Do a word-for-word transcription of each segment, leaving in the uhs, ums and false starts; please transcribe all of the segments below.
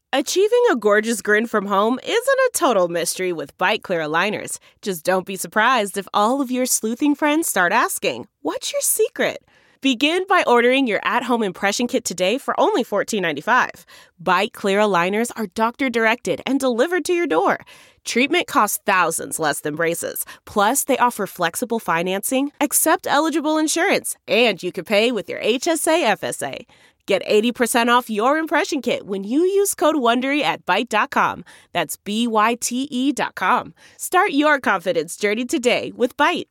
Achieving a gorgeous grin from home isn't a total mystery with Byte Clear aligners. Just don't be surprised if all of your sleuthing friends start asking, "What's your secret?" Begin by ordering your at-home impression kit today for only fourteen ninety-five. Byte Clear aligners are doctor-directed and delivered to your door. Treatment costs thousands less than braces. Plus, they offer flexible financing, accept eligible insurance, and you can pay with your H S A F S A. Get eighty percent off your impression kit when you use code WONDERY at byte dot com. That's B Y T E dot com. Start your confidence journey today with Byte.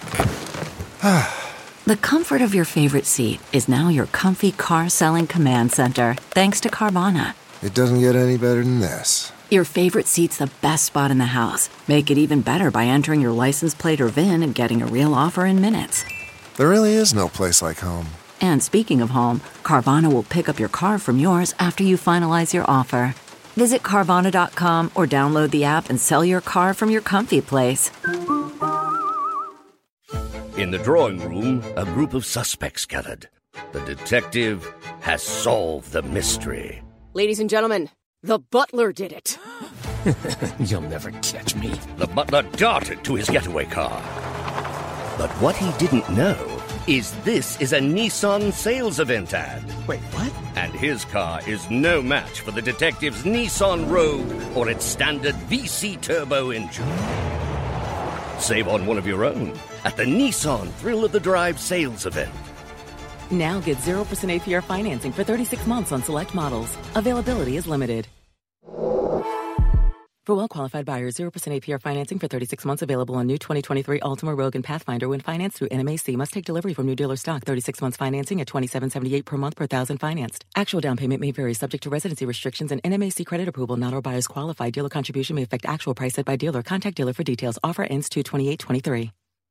The comfort of your favorite seat is now your comfy car-selling command center, thanks to Carvana. It doesn't get any better than this. Your favorite seat's the best spot in the house. Make it even better by entering your license plate or V I N and getting a real offer in minutes. There really is no place like home. And speaking of home, Carvana will pick up your car from yours after you finalize your offer. Visit Carvana dot com or download the app and sell your car from your comfy place. In the drawing room, a group of suspects gathered. The detective has solved the mystery. Ladies and gentlemen, the butler did it. You'll never catch me. The butler darted to his getaway car. But what he didn't know is this is a Nissan sales event ad. Wait, what? And his car is no match for the detective's Nissan Rogue or its standard V C turbo engine. Save on one of your own at the Nissan Thrill of the Drive sales event. Now get zero percent A P R financing for thirty-six months on select models. Availability is limited. For well-qualified buyers, zero percent A P R financing for thirty-six months available on new twenty twenty-three Altima, Rogue, and Pathfinder when financed through N M A C. Must take delivery from new dealer stock. thirty-six months financing at twenty-seven seventy-eight per month per thousand financed. Actual down payment may vary subject to residency restrictions and N M A C credit approval. Not all buyers qualify. Dealer contribution may affect actual price set by dealer. Contact dealer for details. Offer ends two twenty-eight twenty-three.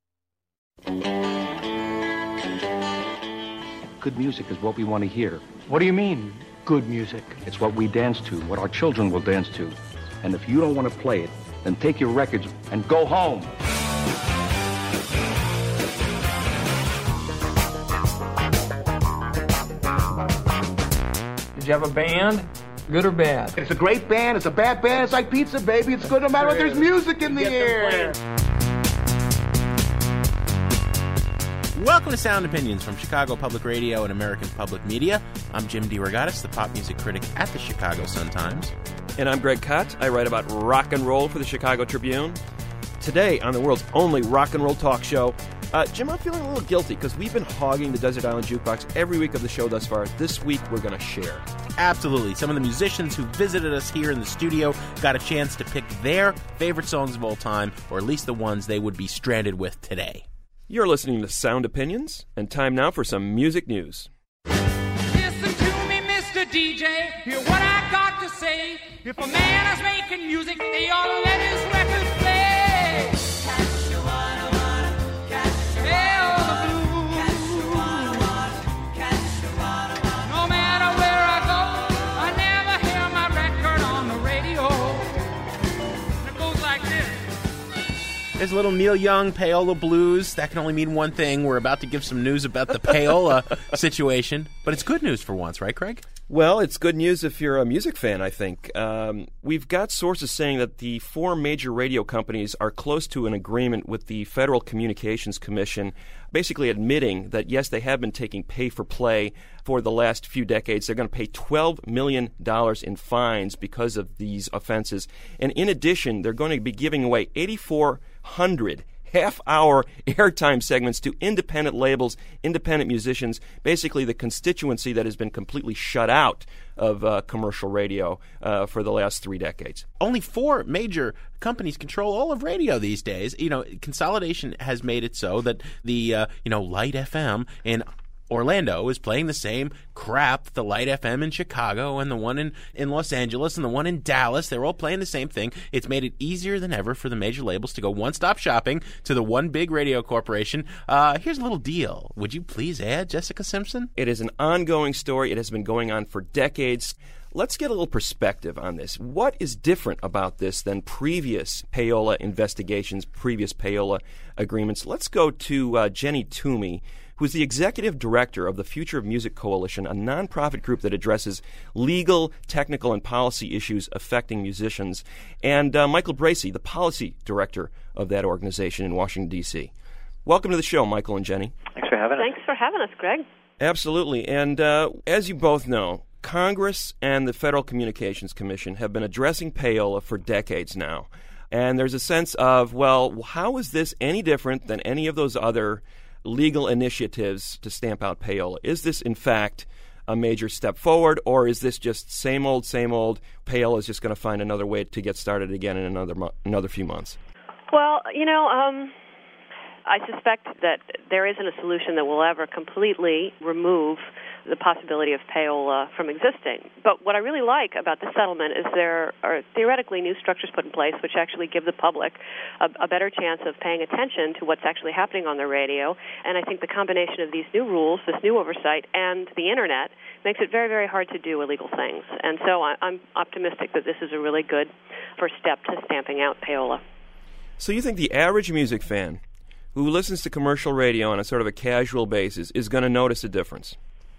Good music is what we want to hear. What do you mean, good music? It's what we dance to, what our children will dance to. And if you don't want to play it, then take your records and go home. Did you have a band? Good or bad? It's a great band. It's a bad band. It's like pizza, baby. It's good no matter what. There's music in the air. Welcome to Sound Opinions from Chicago Public Radio and American Public Media. I'm Jim DeRogatis, the pop music critic at the Chicago Sun-Times. And I'm Greg Kot. I write about rock and roll for the Chicago Tribune. Today, on the world's only rock and roll talk show, uh, Jim, I'm feeling a little guilty because we've been hogging the Desert Island Jukebox every week of the show thus far. This week, we're going to share. Absolutely. Some of the musicians who visited us here in the studio got a chance to pick their favorite songs of all time, or at least the ones they would be stranded with today. You're listening to Sound Opinions, and time now for some music news. Listen to me, Mister D J, hear what I got to say. If a man is making music, they ought to let his record play. Cash you wanna wanna, cash you wanna wanna, cash you wanna wanna, cash you wanna wanna. No matter where I go, I never hear my record on the radio. And it goes like this. There's a little Neil Young, Payola Blues. That can only mean one thing. We're about to give some news about the Payola situation. But it's good news for once, right, Craig? Well, it's good news if you're a music fan, I think. Um, we've got sources saying that the four major radio companies are close to an agreement with the Federal Communications Commission, basically admitting that, yes, they have been taking pay-for-play for the last few decades. They're going to pay twelve million dollars in fines because of these offenses. And in addition, they're going to be giving away eighty-four hundred half-hour airtime segments to independent labels, independent musicians, basically the constituency that has been completely shut out of uh, commercial radio uh, for the last three decades. Only four major companies control all of radio these days. You know, consolidation has made it so that the, uh, you know, Light F M in Orlando is playing the same crap, the Light F M in Chicago and the one in, in Los Angeles and the one in Dallas. They're all playing the same thing. It's made it easier than ever for the major labels to go one-stop shopping to the one big radio corporation. Uh, here's a little deal. Would you please add Jessica Simpson? It is an ongoing story. It has been going on for decades. Let's get a little perspective on this. What is different about this than previous payola investigations, previous payola agreements? Let's go to uh, Jenny Toomey, who's the executive director of the Future of Music Coalition, a nonprofit group that addresses legal, technical, and policy issues affecting musicians, and uh, Michael Bracey, the policy director of that organization in Washington, D C Welcome to the show, Michael and Jenny. Thanks for having us. Thanks for having us, Greg. Absolutely. And uh, as you both know, Congress and the Federal Communications Commission have been addressing payola for decades now. And there's a sense of, well, how is this any different than any of those other legal initiatives to stamp out payola? Is this, in fact, a major step forward, or is this just same old, same old? Payola is just going to find another way to get started again in another mo- another few months? Well, you know, um, I suspect that there isn't a solution that will ever completely remove the possibility of payola from existing. But what I really like about this settlement is there are theoretically new structures put in place which actually give the public a, a better chance of paying attention to what's actually happening on the radio. And I think the combination of these new rules, this new oversight, and the Internet makes it very, very hard to do illegal things. And so I, I'm optimistic that this is a really good first step to stamping out payola. So you think the average music fan who listens to commercial radio on a sort of a casual basis is going to notice a difference?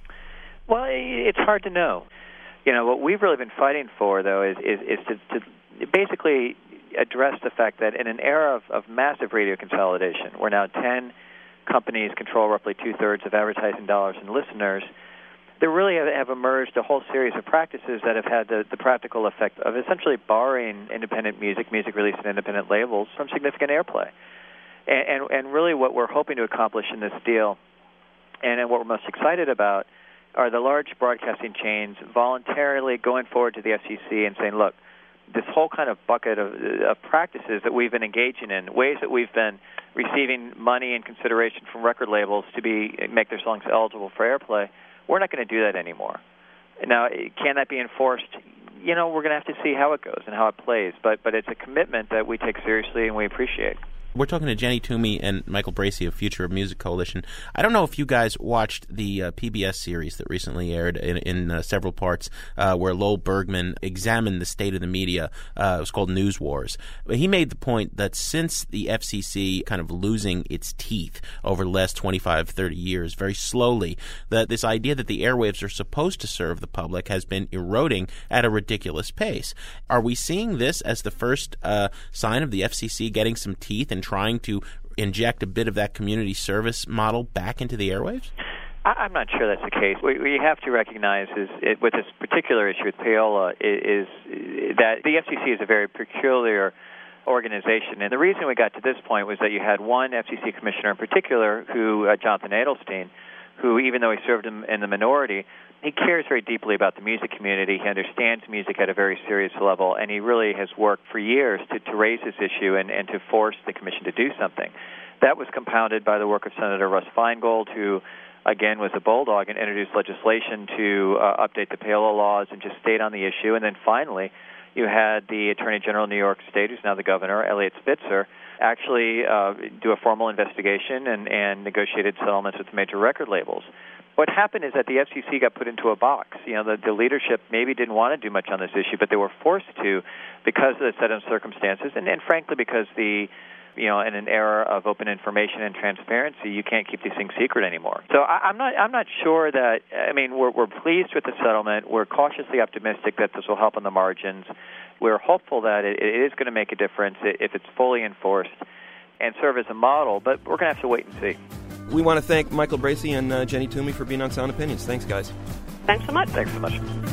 Well, it's hard to know. You know, what we've really been fighting for, though, is is, is to, to basically address the fact that in an era of, of massive radio consolidation, where now ten companies control roughly two-thirds of advertising dollars and listeners, there really have, have emerged a whole series of practices that have had the, the practical effect of essentially barring independent music, music released in independent labels, from significant airplay. And, and, and really what we're hoping to accomplish in this deal, and, and what we're most excited about, are the large broadcasting chains voluntarily going forward to the F C C and saying, look, this whole kind of bucket of, of practices that we've been engaging in, ways that we've been receiving money and consideration from record labels to be make their songs eligible for airplay, we're not going to do that anymore. Now, can that be enforced? You know, we're going to have to see how it goes and how it plays, but but it's a commitment that we take seriously and we appreciate. We're talking to Jenny Toomey and Michael Bracey of Future of Music Coalition. I don't know if you guys watched the uh, P B S series that recently aired in, in uh, several parts uh, where Lowell Bergman examined the state of the media. Uh, it was called News Wars. He made the point that since the F C C kind of losing its teeth over the last twenty-five, thirty years, very slowly, that this idea that the airwaves are supposed to serve the public has been eroding at a ridiculous pace. Are we seeing this as the first uh, sign of the F C C getting some teeth and trying to inject a bit of that community service model back into the airwaves? I'm not sure that's the case. What we have to recognize is, it, with this particular issue with payola, is, is that the F C C is a very peculiar organization. And the reason we got to this point was that you had one F C C commissioner in particular, who uh, Jonathan Adelstein, who, even though he served in, in the minority, he cares very deeply about the music community. He understands music at a very serious level, and he really has worked for years to, to raise this issue and, and to force the commission to do something. That was compounded by the work of Senator Russ Feingold, who, again, was a bulldog and introduced legislation to uh, update the payola laws and just stayed on the issue. And then finally, you had the Attorney General of New York State, who's now the governor, Eliot Spitzer, actually uh, do a formal investigation and, and negotiated settlements with major record labels. What happened is that the F C C got put into a box. You know, the, the leadership maybe didn't want to do much on this issue, but they were forced to because of the set of circumstances, and, and frankly because the, you know, in an era of open information and transparency, you can't keep these things secret anymore. So I, I'm not, I'm not sure that. I mean, we're, we're pleased with the settlement. We're cautiously optimistic that this will help on the margins. We're hopeful that it, it is going to make a difference if it's fully enforced and serve as a model, but we're going to have to wait and see. We want to thank Michael Bracey and uh, Jenny Toomey for being on Sound Opinions. Thanks, guys. Thanks so much. Thanks so much.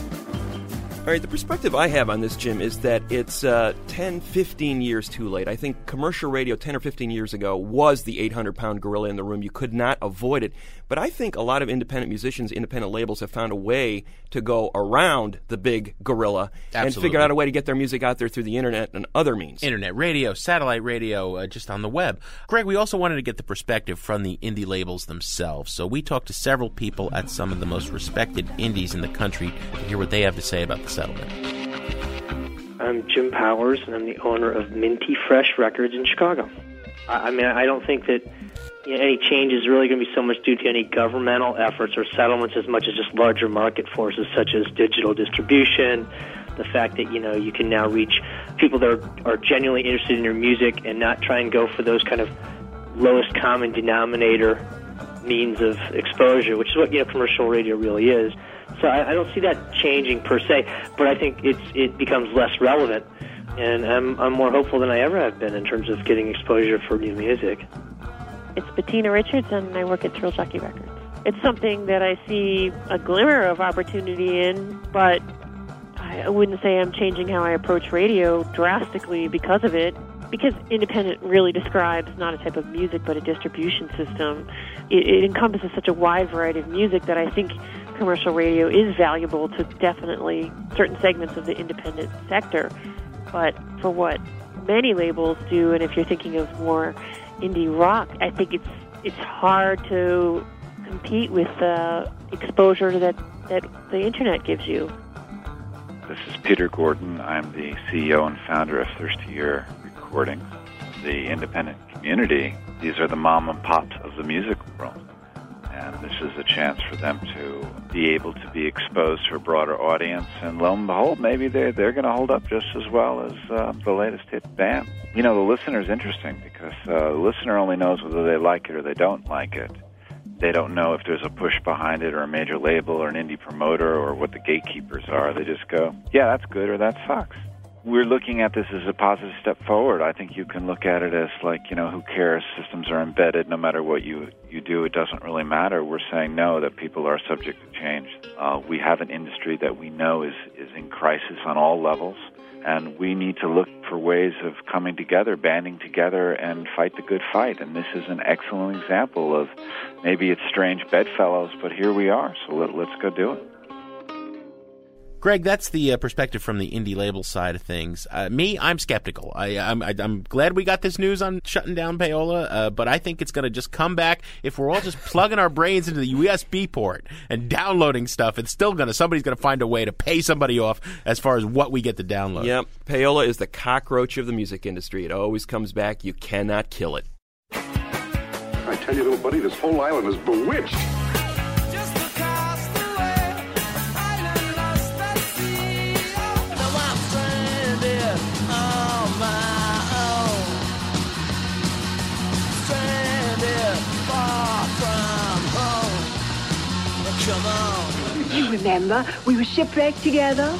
All right, the perspective I have on this, Jim, is that it's uh, ten, fifteen years too late. I think commercial radio ten or fifteen years ago was the eight hundred pound gorilla in the room. You could not avoid it. But I think a lot of independent musicians, independent labels have found a way to go around the big gorilla Absolutely. and figure out a way to get their music out there through the Internet and other means. Internet radio, satellite radio, uh, just on the web. Greg, we also wanted to get the perspective from the indie labels themselves. So we talked to several people at some of the most respected indies in the country to hear what they have to say about the settlement. I'm Jim Powers, and I'm the owner of Minty Fresh Records in Chicago. I, I mean, I don't think that you know, any change is really going to be so much due to any governmental efforts or settlements as much as just larger market forces such as digital distribution, the fact that, you know, you can now reach people that are, are genuinely interested in your music and not try and go for those kind of lowest common denominator means of exposure, which is what, you know, commercial radio really is. So I, I don't see that changing per se, but I think it's it becomes less relevant, and I'm I'm more hopeful than I ever have been in terms of getting exposure for new music. It's Bettina Richards, and I work at Thrill Jockey Records. It's something that I see a glimmer of opportunity in, but I wouldn't say I'm changing how I approach radio drastically because of it, because independent really describes not a type of music, but a distribution system. It, it encompasses such a wide variety of music that I think commercial radio is valuable to definitely certain segments of the independent sector. But for what many labels do, and if you're thinking of more indie rock, I think it's it's hard to compete with the exposure that, that the internet gives you. This is Peter Gordon. I'm the C E O and founder of Thirsty Ear Recordings. The independent community, these are the mom and pops of the music world. And this is a chance for them to be able to be exposed to a broader audience. And lo and behold, maybe they're, they're going to hold up just as well as uh, the latest hit band. You know, the listener is interesting because uh, the listener only knows whether they like it or they don't like it. They don't know if there's a push behind it or a major label or an indie promoter or what the gatekeepers are. They just go, yeah, that's good or that sucks. We're looking at this as a positive step forward. I think you can look at it as like, you know, who cares? Systems are embedded. No matter what you, you do, it doesn't really matter. We're saying no, that people are subject to change. Uh, we have an industry that we know is, is in crisis on all levels. And we need to look for ways of coming together, banding together, and fight the good fight. And this is an excellent example of maybe it's strange bedfellows, but here we are. So let, let's go do it. Greg, that's the uh, perspective from the indie label side of things. Uh, me, I'm skeptical. I, I'm, I, I'm glad we got this news on shutting down Payola, uh, but I think it's going to just come back. If we're all just plugging our brains into the U S B port and downloading stuff, it's still going to, somebody's going to find a way to pay somebody off as far as what we get to download. Yep. Payola is the cockroach of the music industry. It always comes back. You cannot kill it. I tell you, little buddy, this whole island is bewitched. You remember, we were shipwrecked together.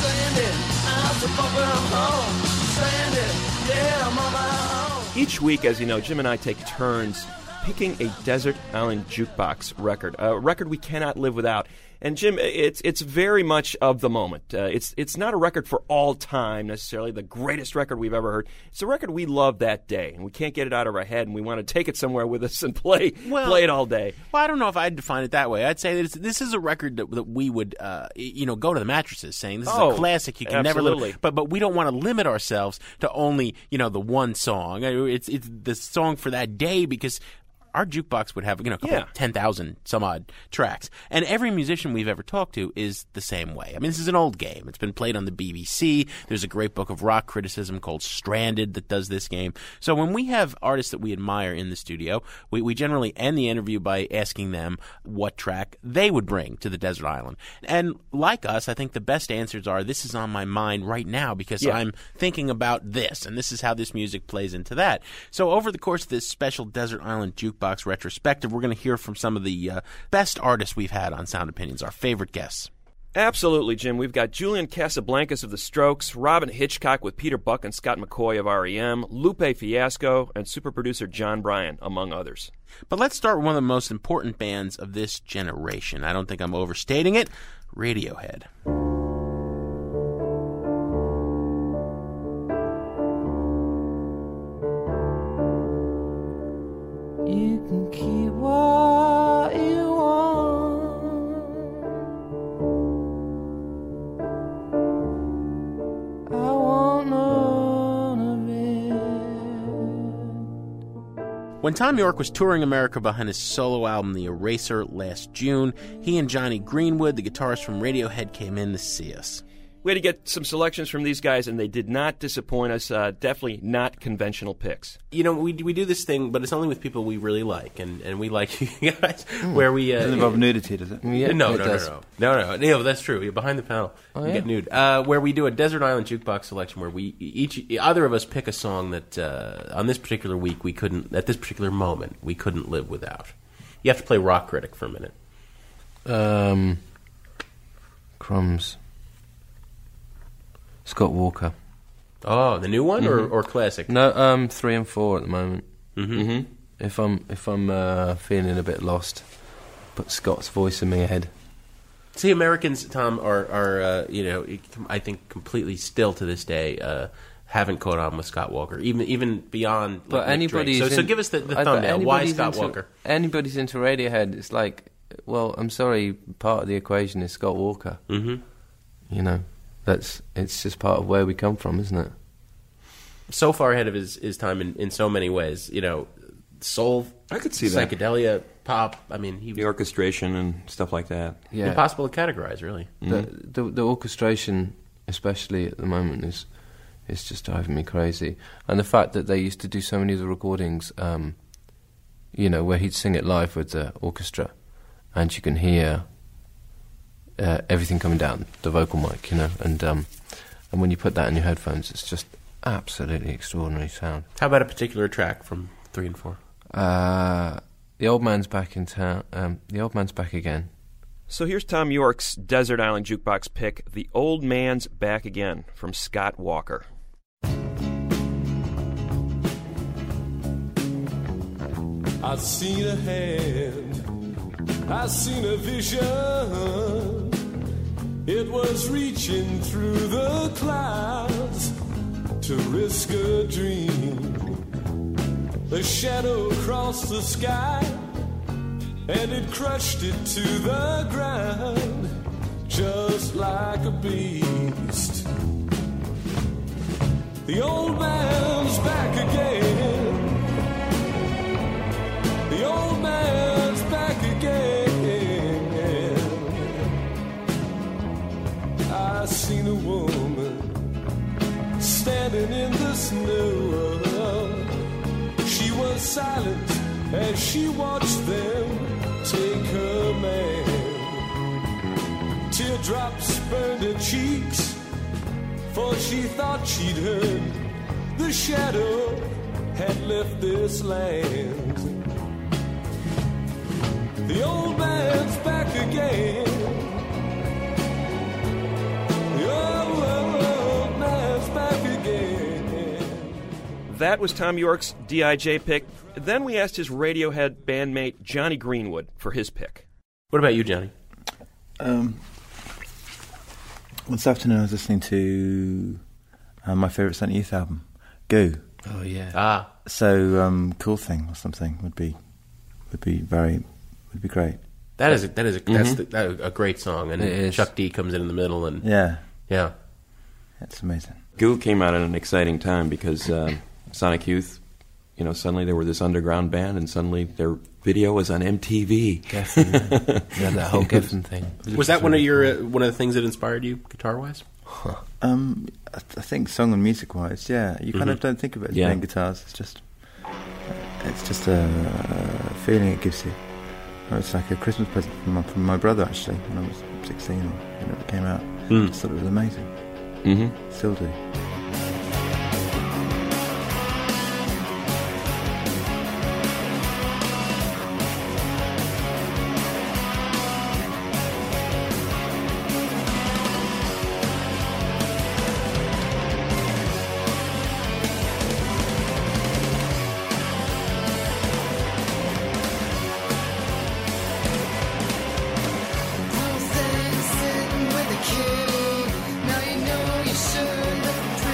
Each week, as you know, Jim and I take turns picking a Desert Island Jukebox record, a record we cannot live without. And Jim, it's it's very much of the moment. Uh, it's it's not a record for all time necessarily, the greatest record we've ever heard. It's a record we love that day, and we can't get it out of our head, and we want to take it somewhere with us and play well, play it all day. Well, I don't know if I'd define it that way. I'd say that it's, this is a record that, that we would, uh, you know, go to the mattresses saying this is oh, a classic. You can absolutely. never live. But but we don't want to limit ourselves to only, you know, the one song. It's it's the song for that day because our jukebox would have, you know, a couple, yeah. ten thousand some odd tracks. And every musician we've ever talked to is the same way. I mean, this is an old game. It's been played on the B B C. There's a great book of rock criticism called Stranded that does this game. So when we have artists that we admire in the studio, we, we generally end the interview by asking them what track they would bring to the desert island. And like us, I think the best answers are, this is on my mind right now because yeah. I'm thinking about this, and this is how this music plays into that. So over the course of this special Desert Island Jukebox Box retrospective, we're going to hear from some of the uh, best artists we've had on Sound Opinions, our favorite guests. Absolutely, Jim. We've got Julian Casablancas of The Strokes, Robin Hitchcock with Peter Buck and Scott McCoy of R E M, Lupe Fiasco, and super producer John Bryan, among others. But let's start with one of the most important bands of this generation. I don't think I'm overstating it. Radiohead. You can keep what you want. I want none of it. When Thom Yorke was touring America behind his solo album The Eraser last June, he and Johnny Greenwood, the guitarist from Radiohead, came in to see us. We had to get some selections from these guys, and they did not disappoint us. Uh, definitely not conventional picks. You know, we we do this thing, but it's only with people we really like, and, and we like you guys. Where we uh, doesn't involve nudity, does it? Yeah, no, it no, no, no, no, no, no, no. That's true. You're behind the panel. Oh, you yeah. get nude. Uh, where we do a Desert Island Jukebox selection, where we each either of us pick a song that uh, on this particular week we couldn't, at this particular moment, we couldn't live without. You have to play Rock Critic for a minute. Um, crumbs. Scott Walker. Oh, the new one Mm-hmm. or, or classic? No, um, three and four at the moment. Mm-hmm. Mm-hmm. If I'm if I'm uh, feeling a bit lost, put Scott's voice in my head. See, Americans, Tom, are are uh, you know, I think completely still to this day uh, haven't caught on with Scott Walker, even even beyond. Like, But Nick anybody's Drake. So, so in- give us the, the I- but thumbnail. Why anybody's Scott into- Walker? Anybody's into Radiohead, it's like, well, I'm sorry, part of the equation is Scott Walker. Mm-hmm. You know, that's it's just part of where we come from, isn't it? So far ahead of his, his time in, in so many ways. You know, soul, I could see that. psychedelia, pop. I mean, he The orchestration and stuff like that. Yeah. impossible to categorize, really. The, the the orchestration, especially at the moment, is is just driving me crazy. And the fact that they used to do so many of the recordings, um, you know, where he'd sing it live with the orchestra, and you can hear uh, everything coming down the vocal mic, you know, and um, and when you put that in your headphones, it's just absolutely extraordinary sound. How about a particular track from three and four? Uh, the old man's back in town. Um, the old man's back again. So here's Tom York's Desert Island Jukebox pick, The Old Man's Back Again, from Scott Walker. I seen a hand, I seen a vision. It was reaching through the clouds to risk a dream. A shadow crossed the sky, and it crushed it to the ground, just like a beast. The old man's back again. The old man's back again. I seen a woman standing in the snow. She was silent as she watched them take her man. Teardrops burned her cheeks, for she thought she'd heard the shadow had left this land. The old man's back again. The old, old man's back again. That was Tom York's D I J pick. Then we asked his Radiohead bandmate Johnny Greenwood for his pick. What about you, Johnny? Um, well, this afternoon I was listening to uh, my favourite Saint Youth album, Goo. Oh yeah. Ah. So, um, Cool Thing or something would be would be very would be great. That is a, that is a, Mm-hmm. that's the, that, a great song, and It is. Chuck D comes in in the middle, and Yeah, yeah, it's amazing. Goo came out at an exciting time because uh, Sonic Youth, you know, suddenly they were this underground band, and suddenly their video was on M T V. Geffen, yeah. Yeah, that whole Geffen thing. Was that one of your uh, one of the things that inspired you guitar wise? Um, I, th- I think song and music wise, yeah, you kind Mhm. of don't think of it as Yeah. playing guitars. It's just it's just a, a feeling it gives you. Oh, it's like a Christmas present from my, from my brother actually when I was sixteen or when it came out. Mm. I just thought it was amazing. Mm-hmm. Still do. Sitting with a kitty. Now you know you should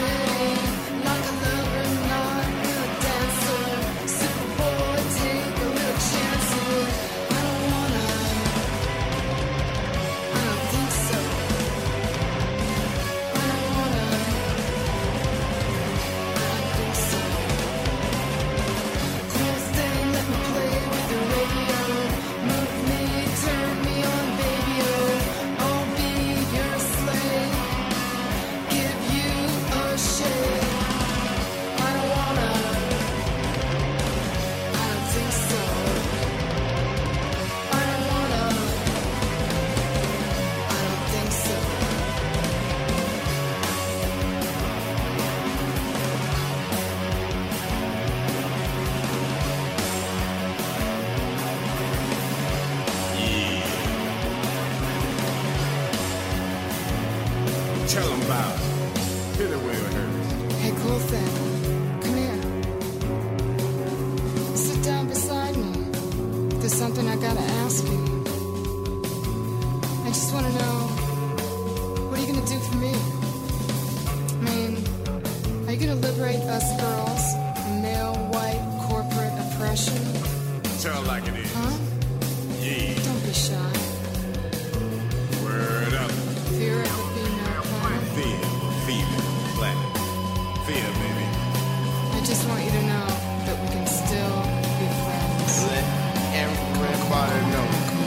separate us girls from male white corporate oppression? Tell like it is. Huh? Yeah. Don't be shy. Word up. Fear of the female planet. Fear, female planet. Fear, baby. I just want you to know that we can still be friends. Let everybody know.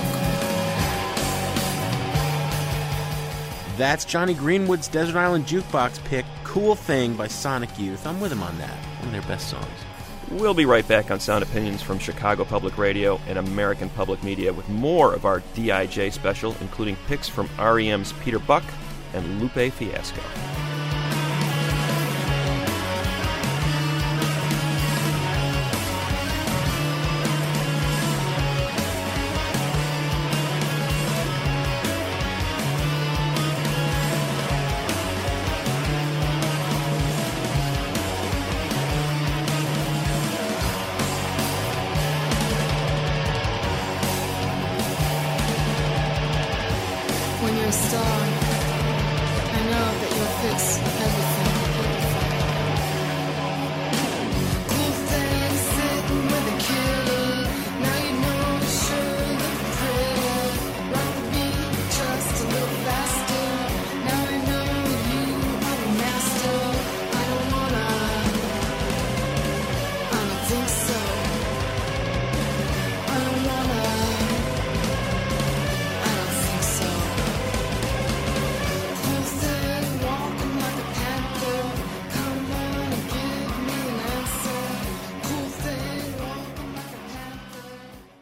That's Johnny Greenwood's Desert Island Jukebox pick, Cool Thing by Sonic Youth. I'm with him on that. One of their best songs. We'll be right back on Sound Opinions from Chicago Public Radio and American Public Media with more of our D I J special, including picks from R E M's Peter Buck and Lupe Fiasco. When you're a star, I know that you'll fix everything. Cool thing sitting with a killer. Now you know you sure look pretty. Rock the beat just a little faster. Now I know you are the master. I don't wanna. I don't think so. I don't wanna. I don't think so. Cool thing, walking like a panther. Come on and give me an answer. Cool thing, walking like a panther.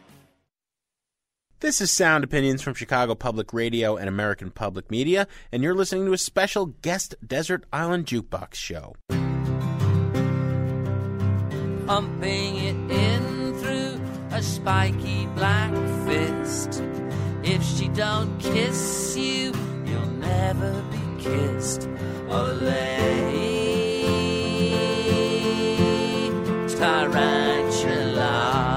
This is Sound Opinions from Chicago Public Radio and American Public Media, and you're listening to a special guest Desert Island Jukebox show. Pumping it in through a spiky black fist. If she don't kiss you, you'll never be kissed. Oh, lady, tarantula.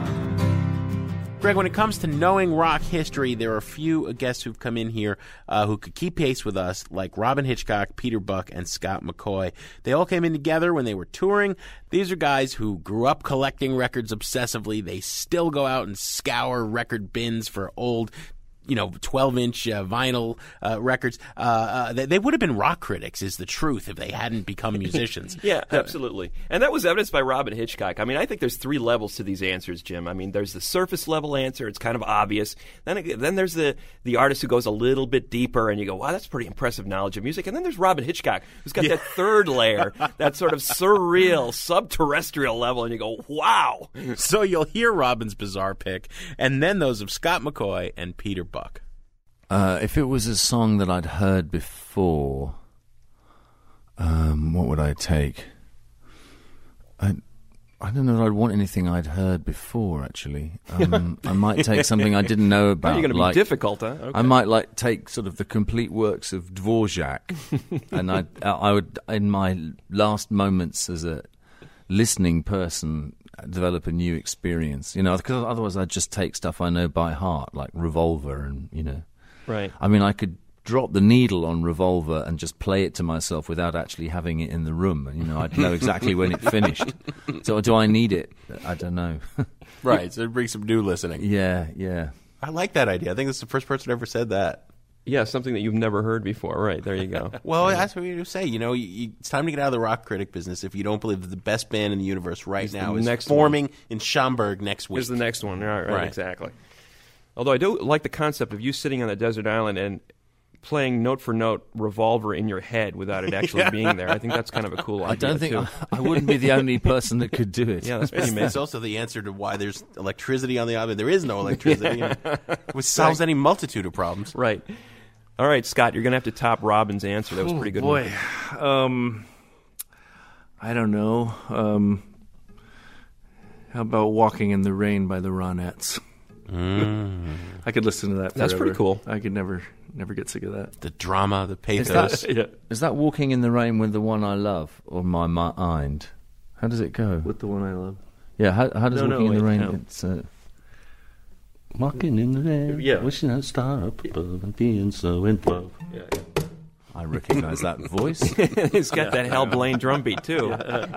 Greg, when it comes to knowing rock history, there are a few guests who've come in here uh, who could keep pace with us, like Robin Hitchcock, Peter Buck, and Scott McCaughey. They all came in together when they were touring. These are guys who grew up collecting records obsessively. They still go out and scour record bins for old, you know, twelve-inch uh, vinyl uh, records. Uh, uh, they, they would have been rock critics, is the truth, if they hadn't become musicians. Yeah, absolutely. And that was evidenced by Robin Hitchcock. I mean, I think there's three levels to these answers, Jim. I mean, there's the surface level answer. It's kind of obvious. Then ag- then there's the, the artist who goes a little bit deeper, and you go, wow, that's pretty impressive knowledge of music. And then there's Robin Hitchcock, who's got Yeah. that third layer, that sort of surreal, subterrestrial level, and you go, wow. So you'll hear Robin's bizarre pick, and then those of Scott McCaughey and Peter Buck. Uh, if it was a song that I'd heard before, um, what would I take? I, I don't know that I'd want anything I'd heard before, actually. Um, I might take something I didn't know about. Oh, you're going to like, be difficult, huh? Okay. I might like take sort of the complete works of Dvorak, and I, I would, in my last moments as a listening person, develop a new experience. You know, because otherwise I'd just take stuff I know by heart, like Revolver, and you know. Right. I mean, I could drop the needle on Revolver and just play it to myself without actually having it in the room. You know, I'd know exactly when it finished. So do I need it? I don't know. Right, so it brings some new listening. Yeah, yeah. I like that idea. I think it's the first person who ever said that. Yeah, something that you've never heard before. Right, there you go. Well, that's what you say. You know, you, you, it's time to get out of the rock critic business if you don't believe that the best band in the universe right Here's now the is next forming in Schaumburg next week. Here's the next one. Right, right, Right. exactly. Although I do like the concept of you sitting on a desert island and playing note for note Revolver in your head without it actually Yeah. being there. I think that's kind of a cool idea. I don't think too. I, I wouldn't be the only person that could do it. Yeah, that's pretty It's, amazing. it's also the answer to why there's electricity on the island. There is no electricity, which solves any multitude of problems. Right. All right, Scott, you're going to have to top Robin's answer. That was a pretty good. Oh, boy. One. Um, I don't know. Um, how about Walking in the Rain by the Ronettes? Mm. I could listen to that forever. That's pretty cool. I could never never get sick of that. The drama, the Is pathos. that, Yeah. is that Walking in the Rain with the one I love, or my mind? How does it go? With the one I love. Yeah, how, how does No, no, Walking in the wait, Rain? no. It's uh, walking in the rain, Yeah. wishing I'd star up above and being so in love. Yeah, yeah. I recognize that voice. It's got that Hal Blaine drum beat, too.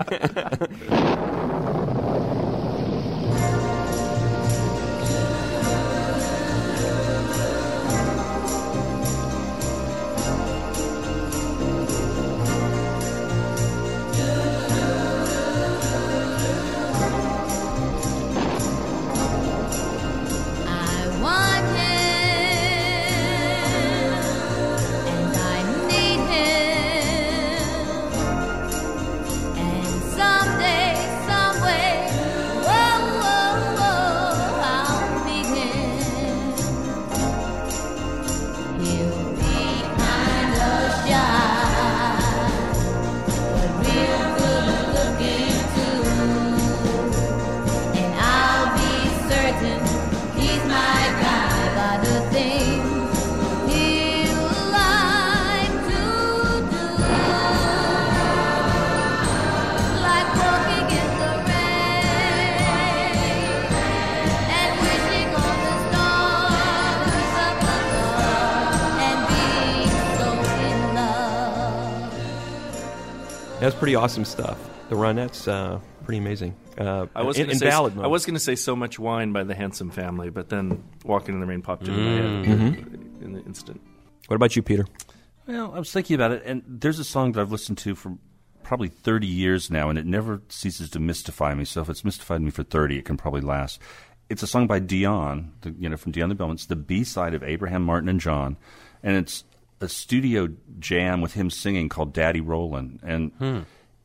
That's pretty awesome stuff. The Ronettes, uh, pretty amazing. Uh, I was in, going in to say ballad mode. I was going to say So Much Wine by the Handsome Family, but then Walking in the Rain popped into Mm. my head Mhm. in the instant. What about you, Peter? Well, I was thinking about it, and there's a song that I've listened to for probably thirty years now, and it never ceases to mystify me. So if it's mystified me for thirty, it can probably last. It's a song by Dion, the, you know, from Dion the Bellman. It's the B-side of Abraham, Martin, and John, and it's a studio jam with him singing called Daddy Rollin'. And Hmm.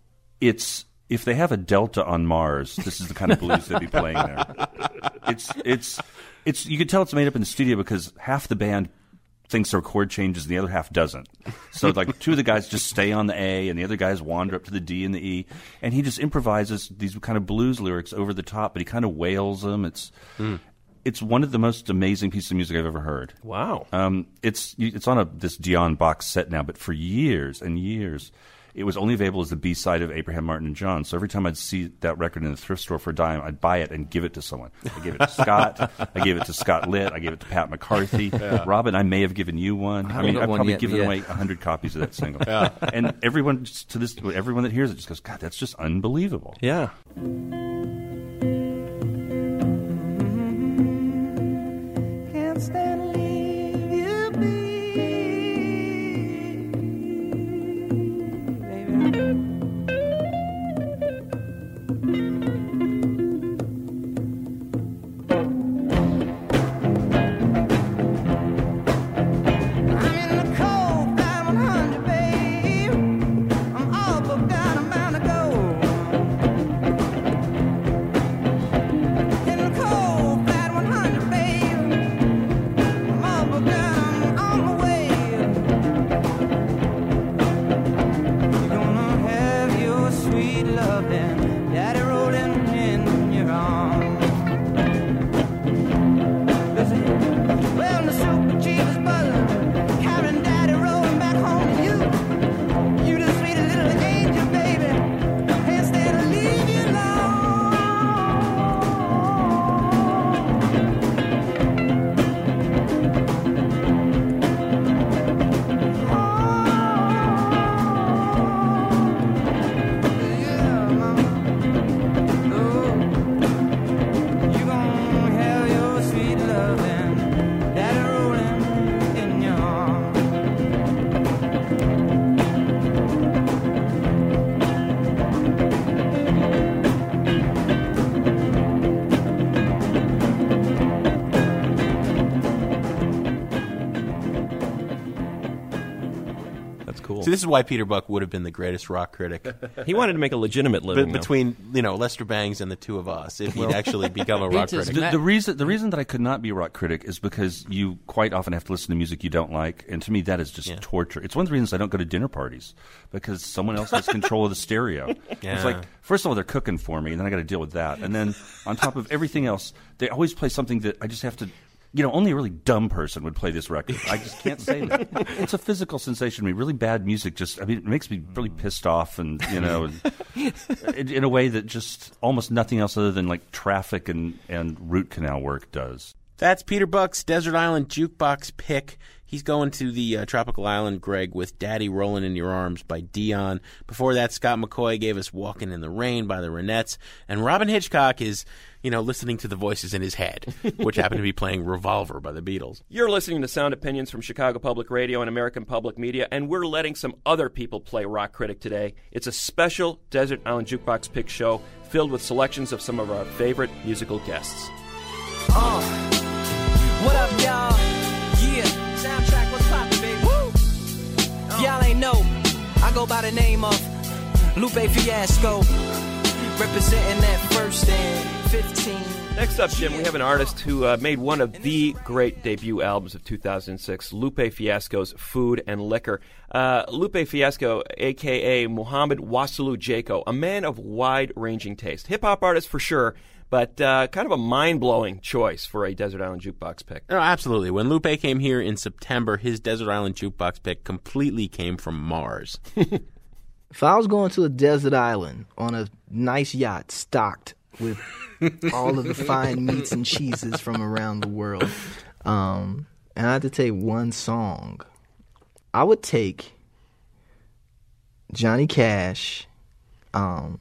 it's if they have a Delta on Mars, this is the kind of blues they'd be playing there. It's it's it's you can tell it's made up in the studio because half the band thinks there are chord changes and the other half doesn't. So like two of the guys just stay on the A and the other guys wander up to the D and the E, and he just improvises these kind of blues lyrics over the top, but he kind of wails them. It's Hmm. it's one of the most amazing pieces of music I've ever heard. Wow. Um, it's it's on a this Dion box set now, but for years and years, it was only available as the B-side of Abraham, Martin, and John. So every time I'd see that record in the thrift store for a dime, I'd buy it and give it to someone. I gave it to Scott. I gave it to Scott Litt. I gave it to Pat McCarthy. Yeah. Robin, I may have given you one. I I, mean, haven't got I've one probably yet, given yeah. away a hundred copies of that single. Yeah. And everyone just, to this, everyone that hears it just goes, God, that's just unbelievable. Yeah. Can't stand to leave you be, baby. I'm in the cold, five one hundred, babe. I'm all booked out, I'm bound to go. In the cold, five one hundred, babe. I'm all booked out, I'm on my way. You're gonna have your sweet loving, daddy rolling in your arms. Listen, well, the super chief is buzzing, carrying daddy rolling back home to you. You the sweet little angel, baby. Can't stand to leave you You gon' have your sweet loving, daddy rolling in your arms. That's cool. See, this is why Peter Buck would have been the greatest rock critic. He wanted to make a legitimate living, Be- though. between you know Lester Bangs and the two of us, if he'd Well, actually become a rock critic. The, the reason the reason that I could not be a rock critic is because you quite often have to listen to music you don't like, and to me that is just torture. It's one of the reasons I don't go to dinner parties because someone else has control of the stereo. Yeah. It's like first of all they're cooking for me, and then I got to deal with that, and then on top of everything else, they always play something that I just have to. You know, only a really dumb person would play this record. I just can't say that. It's a physical sensation to me. Really bad music just, I mean, it makes me really pissed off and, you know, and, in, in a way that just almost nothing else other than like traffic and, and root canal work does. That's Peter Buck's Desert Island Jukebox pick. He's going to the uh, tropical island, Greg, with Daddy Rollin' in Your Arms by Dion. Before that, Scott McCoy gave us Walkin' in the Rain by the Ronettes. And Robin Hitchcock is, you know, listening to the voices in his head, which happen to be playing Revolver by the Beatles. You're listening to Sound Opinions from Chicago Public Radio and American Public Media, and we're letting some other people play Rock Critic today. It's a special Desert Island Jukebox pick show filled with selections of some of our favorite musical guests. Uh, what up, y'all? Yeah, soundtrack, what's poppin', baby? Woo! Uh. Y'all ain't know, I go by the name of Lupe Fiasco, representing that first and fifteen. Next up, Jim, we have an artist who uh, made one of the great debut albums of two thousand six, Lupe Fiasco's Food and Liquor. Uh, Lupe Fiasco, a k a. Muhammad Wasalu Jaco, a man of wide-ranging taste. Hip-hop artist for sure, but uh, kind of a mind-blowing choice for a Desert Island Jukebox pick. Oh, absolutely. When Lupe came here in September, his Desert Island Jukebox pick completely came from Mars. If I was going to a desert island on a nice yacht stocked with all of the fine meats and cheeses from around the world, um, and I had to take one song, I would take Johnny Cash. Um,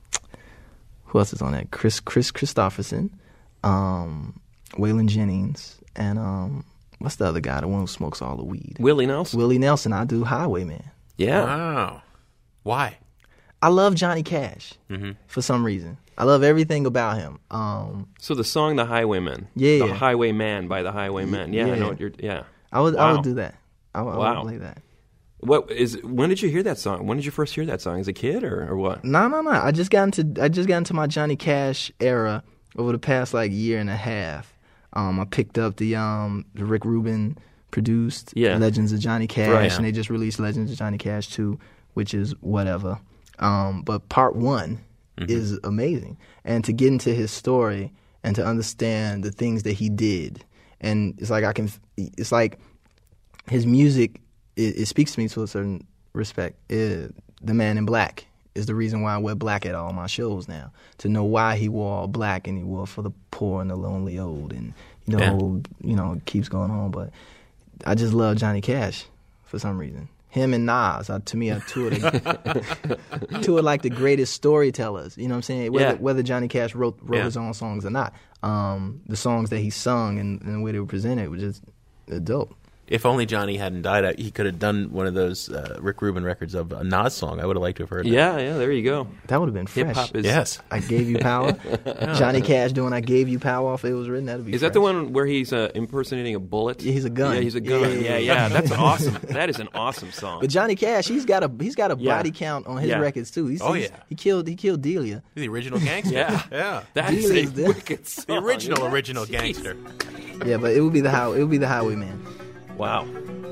who else is on that? Chris Chris Christopherson, um, Waylon Jennings, and um, what's the other guy? The one who smokes all the weed. Willie Nelson. Willie Nelson. I do Highwayman. Yeah. Wow. Why? I love Johnny Cash mm-hmm. for some reason. I love everything about him. Um, so the song "The Highwayman," yeah, "The yeah. Highwayman" by the Highwaymen. Yeah, yeah, I know yeah. what you're. Yeah, I would. Wow. I would do that. I, would, I wow. would play that. What is? When did you hear that song? When did you first hear that song? As a kid, or, or what? No, no, no. I just got into. I just got into my Johnny Cash era over the past like year and a half. Um, I picked up the um the Rick Rubin produced yeah. Legends of Johnny Cash, right. and they just released Legends of Johnny Cash two, which is whatever. Um, but part one mm-hmm. is amazing, and to get into his story and to understand the things that he did, and it's like I can. It's like his music. It, it speaks to me to a certain respect. It, the Man in Black is the reason why I wear black at all my shows now. To know why he wore all black, and he wore for the poor and the lonely old, and you know, yeah. you know, it keeps going on. But I just love Johnny Cash for some reason. Him and Nas, are, to me, are two of the two of like the greatest storytellers. You know what I'm saying? Whether, yeah. whether Johnny Cash wrote wrote yeah. his own songs or not, um, the songs that he sung and, and the way they were presented was just dope. If only Johnny hadn't died, he could have done one of those uh, Rick Rubin records of a Nas song. I would have liked to have heard that. Yeah, yeah, there you go. That would have been fresh. Hip-hop is... Yes. I Gave You Power. Johnny Cash doing I Gave You Power off It Was Written. That would be Is fresh. that the one where he's uh, impersonating a bullet? Yeah, he's a gun. Yeah, he's a gun. Yeah, Yeah, yeah, yeah. yeah. That's awesome. That is an awesome song. But Johnny Cash, he's got a he's got a Yeah. body count on his Yeah. records too. He's, Oh, he's- yeah. he killed he killed Delia. The original gangster. Yeah. yeah. That is Delia's a the- wicked song. The original, Yeah. original Jeez. gangster. Yeah, but it would be the how it would be the Highwayman. Wow.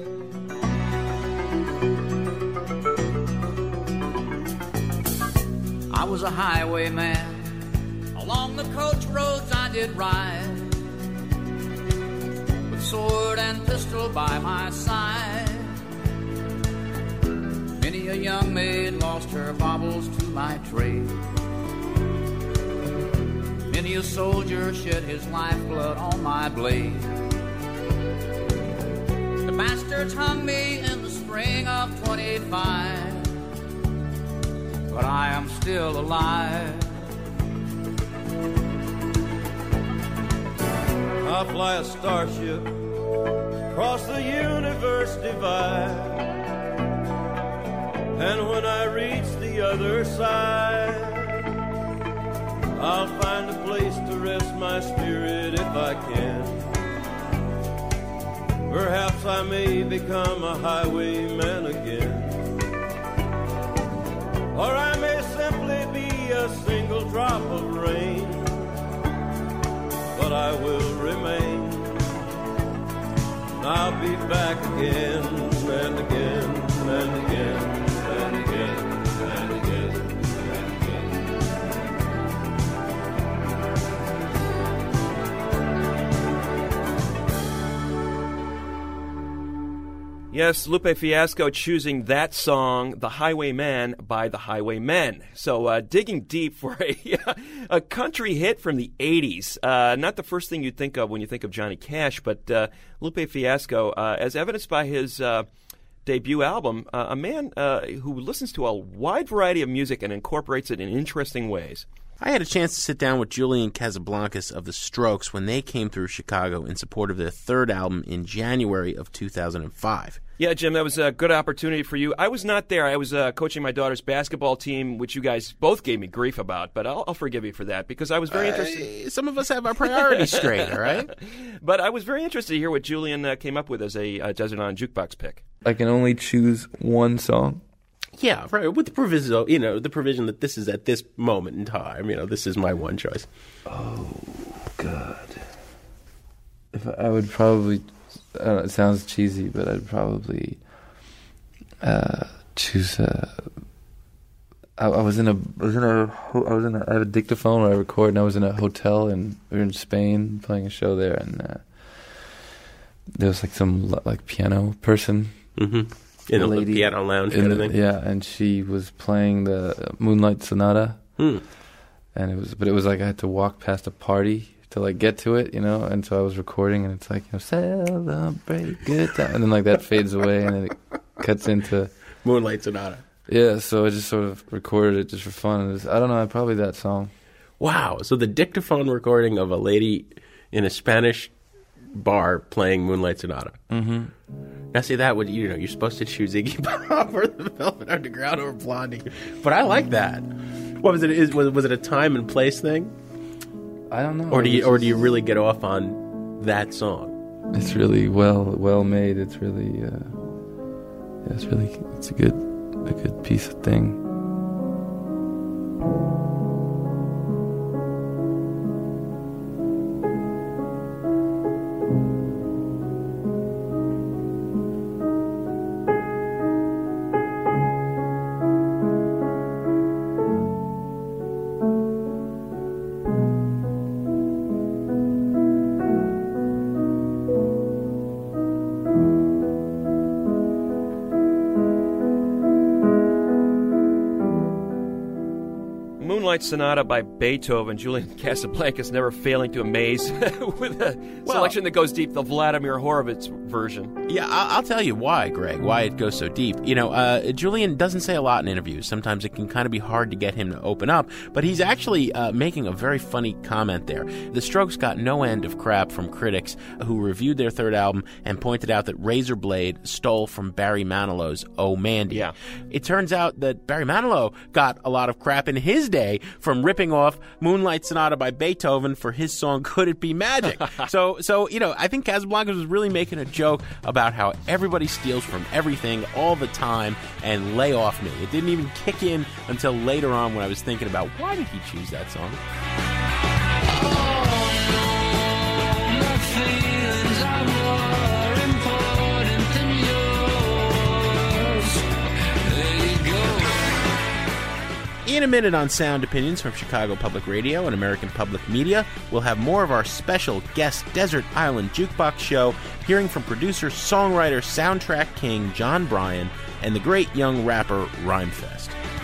I was a highwayman. Along the coach roads I did ride, with sword and pistol by my side. Many a young maid lost her baubles to my trade. Many a soldier shed his lifeblood on my blade. The bastards hung me in the spring of twenty-five, but I am still alive. I fly a starship across the universe divide, and when I reach the other side, I'll find a place to rest my spirit if I can. Perhaps I may become a highwayman again, or I may simply be a single drop of rain, but I will remain. I'll be back again and again and again and again and again and again. Yes, Lupe Fiasco choosing that song, The Highwayman, by The Highwaymen. So uh, digging deep for a, a country hit from the eighties. Uh, not the first thing you'd think of when you think of Johnny Cash, but uh, Lupe Fiasco, uh, as evidenced by his uh, debut album, uh, a man uh, who listens to a wide variety of music and incorporates it in interesting ways. I had a chance to sit down with Julian Casablancas of The Strokes when they came through Chicago in support of their third album in January of two thousand five. Yeah, Jim, that was a good opportunity for you. I was not there. I was uh, coaching my daughter's basketball team, which you guys both gave me grief about, but I'll, I'll forgive you for that because I was very Uh, interested. Some of us have our priorities straight, all right? But I was very interested to hear what Julian uh, came up with as a uh, Desert Island Jukebox pick. I can only choose one song. Yeah, right. With the proviso, you know, the provision that this is at this moment in time. You know, this is my one choice. Oh, God. If I, I would probably, I don't know, it sounds cheesy, but I'd probably uh, choose. Uh, I, I was in a, I was in a, ho- I was in a, I have a dictaphone where I record, and I was in a hotel, and we were in Spain playing a show there, and uh, there was like some like piano person. Mm-hmm. In a lady piano lounge in kind of the- thing? Yeah, and she was playing the Moonlight Sonata. Hmm. And it was, but it was like I had to walk past a party to like get to it, you know. And so I was recording, and it's like, you know, celebrate good time, and then like that fades away, and then it cuts into Moonlight Sonata. Yeah, so I just sort of recorded it just for fun. And it was, I don't know, probably that song. Wow. So the dictaphone recording of a lady in a Spanish bar playing Moonlight Sonata. Mm-hmm. Now, see, that would, you know, you're supposed to choose Iggy Pop or the Velvet Underground or Blondie. But I like that. What was it? Is, was, was it a time and place thing? I don't know. Or do you, It's or do you really get off on that song? It's really well well made. It's really, uh, yeah, it's really, it's a good, a good piece of thing. Moonlight Sonata by Beethoven, Julian Casablancas never failing to amaze with a selection that goes deep, the Vladimir Horowitz version. Yeah, I- I'll tell you why, Greg, why it goes so deep. You know, uh, Julian doesn't say a lot in interviews. Sometimes it can kind of be hard to get him to open up, but he's actually uh, making a very funny comment there. The Strokes got no end of crap from critics who reviewed their third album and pointed out that Razorblade stole from Barry Manilow's Oh Mandy. Yeah. It turns out that Barry Manilow got a lot of crap in his day from ripping off Moonlight Sonata by Beethoven for his song Could It Be Magic? so, so you know, I think Casablancas was really making a joke about how everybody steals from everything all the time and lay off me. It didn't even kick in until later on when I was thinking about why did he choose that song? In a minute on Sound Opinions from Chicago Public Radio and American Public Media, we'll have more of our special guest Desert Island Jukebox show, hearing from producer, songwriter, soundtrack king John Bryan and the great young rapper Rhymefest.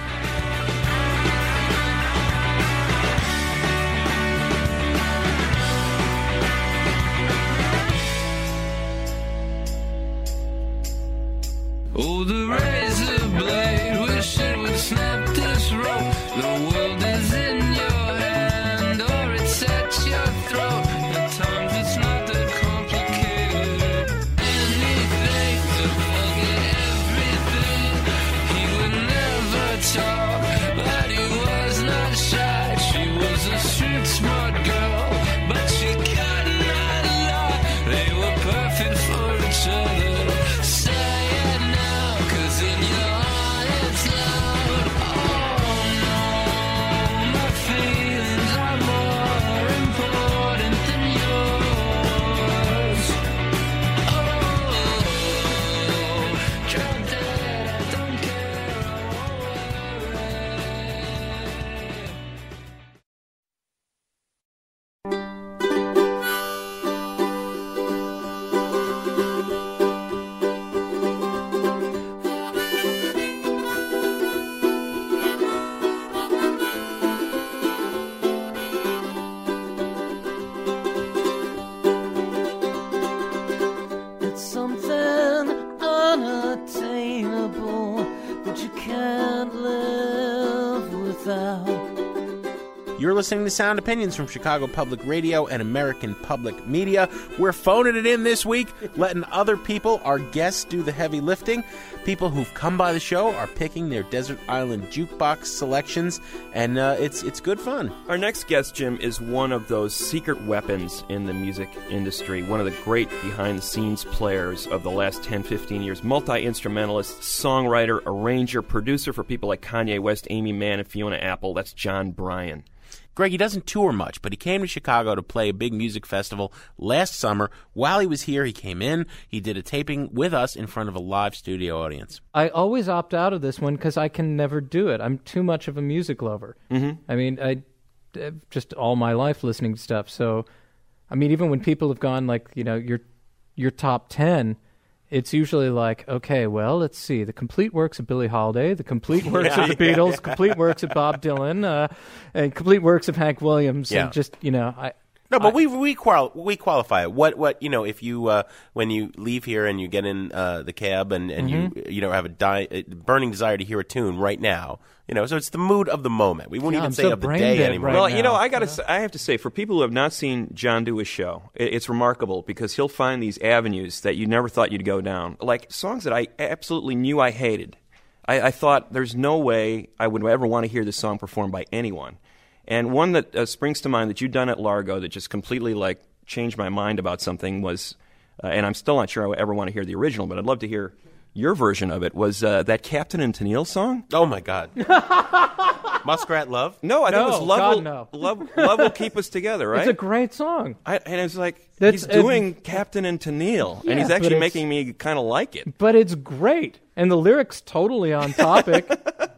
Oh, the razor blade, wish it would snap this rope. The world is in your hand, or it's at your throat. At times it's not that complicated. Anything to forget everything. He would never talk, but he was not shy. She was a street smart girl, but she could not lie. They were perfect for each other. Say it now, 'cause in can't live without. You're listening to Sound Opinions from Chicago Public Radio and American Public Media. We're phoning it in this week, letting other people, our guests, do the heavy lifting. People who've come by the show are picking their Desert Island Jukebox selections, and uh, it's it's good fun. Our next guest, Jim, is one of those secret weapons in the music industry, one of the great behind-the-scenes players of the last ten, fifteen years, multi-instrumentalist, songwriter, arranger, producer for people like Kanye West, Amy Mann, and Fiona Apple. That's John Bryan. Greg, he doesn't tour much, but he came to Chicago to play a big music festival last summer. While he was here, he came in, he did a taping with us in front of a live studio audience. I always opt out of this one because I can never do it. I'm too much of a music lover. Mm-hmm. I mean, I uh, just all my life listening to stuff. So, I mean, even when people have gone like, you know, your your top ten, it's usually like, okay, well, let's see. The complete works of Billie Holiday, the complete works Yeah, of the yeah, Beatles, yeah. complete works of Bob Dylan, uh, and complete works of Hank Williams. Yeah. And just, you know, I... No, but I, we we qual- we qualify it. What what you know? If you uh, when you leave here and you get in uh, the cab and, and Mm-hmm. you you know have a, di- a burning desire to hear a tune right now, you know, so it's the mood of the moment. We won't Yeah, even I'm say so of the brain day dead anymore. right Well, now. you know, I gotta, say, I have to say, for people who have not seen John do his show, it, it's remarkable because he'll find these avenues that you never thought you'd go down, like songs that I absolutely knew I hated. I, I thought there's no way I would ever want to hear this song performed by anyone. And one that uh, springs to mind that you'd done at Largo that just completely like changed my mind about something was, uh, and I'm still not sure I would ever want to hear the original, but I'd love to hear your version of it, was uh, that Captain and Tennille song. Oh my God, Muskrat Love? No, I think No, it was Love, God, will, no. Love, Love Will Keep Us Together, right? It's a great song. I, and it's like, That's- he's doing Captain and Tennille, Yeah, and he's but actually it's- making me kind of like it. But it's great. And the lyrics totally on topic.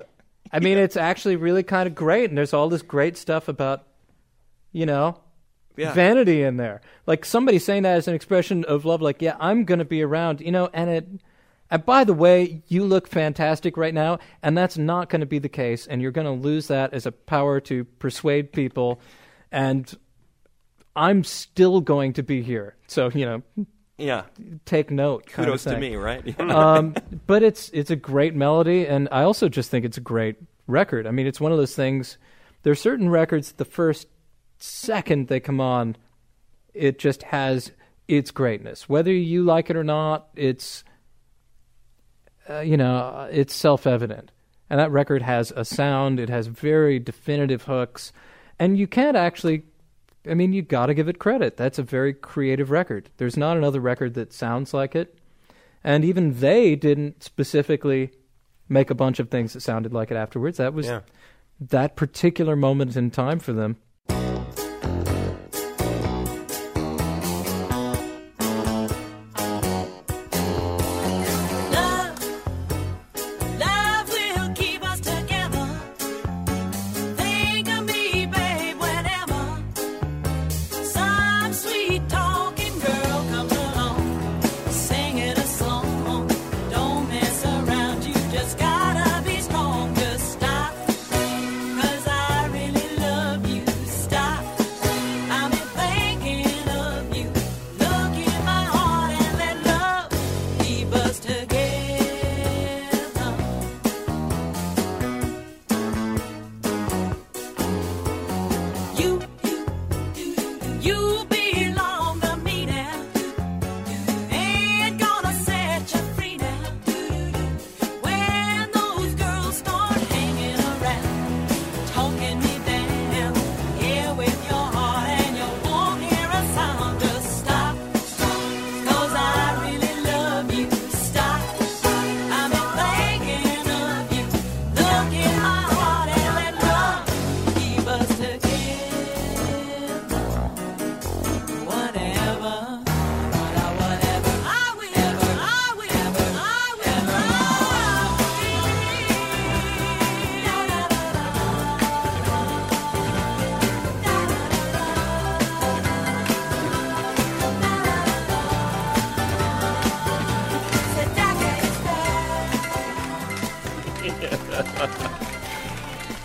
I mean, it's actually really kind of great. And there's all this great stuff about, you know, Yeah. vanity in there. Like somebody saying that as an expression of love, like, yeah, I'm going to be around, you know, and it, and by the way, you look fantastic right now. And that's not going to be the case. And you're going to lose that as a power to persuade people. And I'm still going to be here. So, you know, Yeah. take note. kind of Kudos to thing. me, right? um, but it's it's a great melody, and I also just think it's a great record. I mean, it's one of those things. There are certain records, the first second they come on, it just has its greatness. Whether you like it or not, it's uh, you know, it's self-evident. And that record has a sound. It has very definitive hooks, and you can't actually. I mean, you got to give it credit. That's a very creative record. There's not another record that sounds like it. And even they didn't specifically make a bunch of things that sounded like it afterwards. That was Yeah. that particular moment in time for them. Love will keep us together. Think of me, babe, whenever some sweet talking girl comes along, singing a song. Don't mess around, you just gotta be strong. Just stop, 'cause I really love you.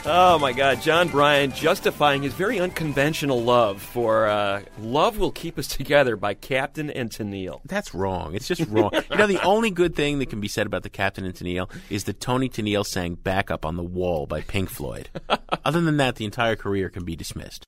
Oh, my God. John Bryan justifying his very unconventional love for uh, Love Will Keep Us Together by Captain and Tennille. That's wrong. It's just wrong. You know, the only good thing that can be said about the Captain and Tennille is that Tony Tennille sang Back Up on the Wall by Pink Floyd. Other than that, the entire career can be dismissed.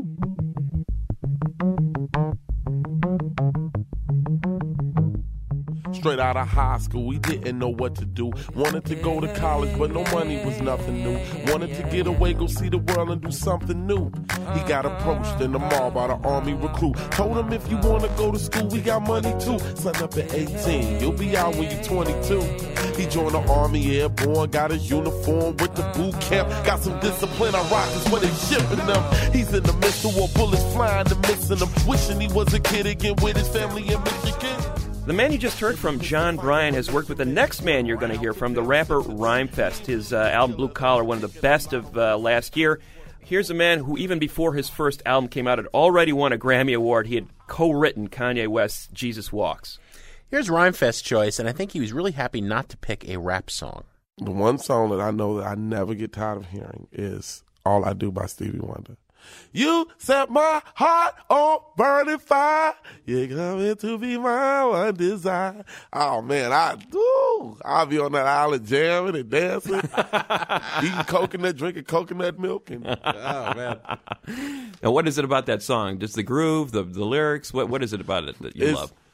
Straight out of high school, we didn't know what to do. Wanted to go to college, but no money was nothing new. Wanted to get away, go see the world and do something new. He got approached in the mall by the army recruit. Told him if you want to go to school, we got money too. Son up at eighteen, you'll be out when you're twenty-two. He joined the Army Airborne, got his uniform with the boot camp. Got some discipline, I rock is where they shipping them. He's in the midst of war, bullets flying and missing him. Wishing he was a kid again with his family in Michigan. The man you just heard from, John Bryan, has worked with the next man you're going to hear from, the rapper Rhymefest. His uh, album Blue Collar, one of the best of uh, last year. Here's a man who, even before his first album came out, had already won a Grammy Award. He had co-written Kanye West's Jesus Walks. Here's Rhymefest's choice, and I think he was really happy not to pick a rap song. The one song that I know that I never get tired of hearing is All I Do by Stevie Wonder. You set my heart on burning fire. You're coming to be my one desire. Oh, man, I do. I'll be on that island jamming and dancing, eating coconut, drinking coconut milk. And, oh, man. Now, what is it about that song? Just the groove, the the lyrics? What What is it about it that you It's, love?